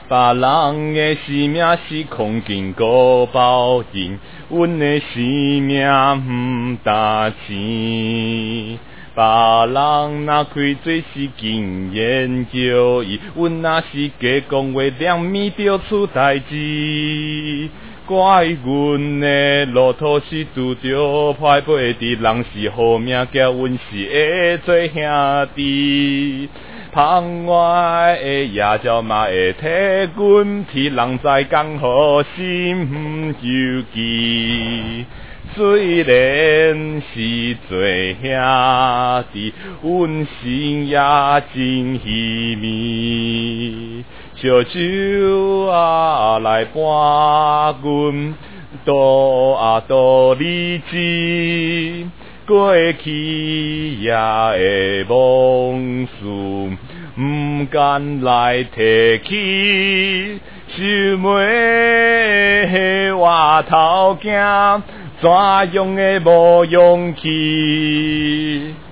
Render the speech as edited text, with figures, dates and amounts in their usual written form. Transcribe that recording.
别人的生命是空间高包紧，阮的生命毋担钱。别人若开做是经验少伊，阮若是假讲话两面着出代志。怪阮的路途是拄着歹背的，人是好命，叫阮是会做兄弟。窗外的夜照嘛会替阮替人在讲好心犹记。虽然是做兄弟，阮心也真稀密。烧酒来伴阮度日子，过去也会往事，毋甘来提起。想袂回头行，怎样的无勇气？